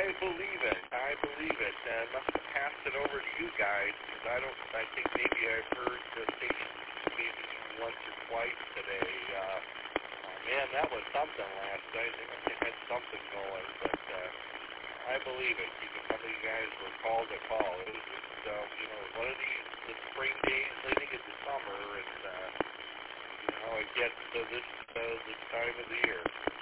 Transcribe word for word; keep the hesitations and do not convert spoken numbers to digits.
believe it. I believe it. Uh, must have passed it over to you guys because I don't. I think maybe I've heard the station maybe once or twice today. Uh, uh, man, that was something last night. They must have had something going, but uh, I believe it. You know, some of you guys were called to call. It was just, uh, you know, one of these the spring days leading into summer, and uh, you know, it gets to this uh, this time of the year.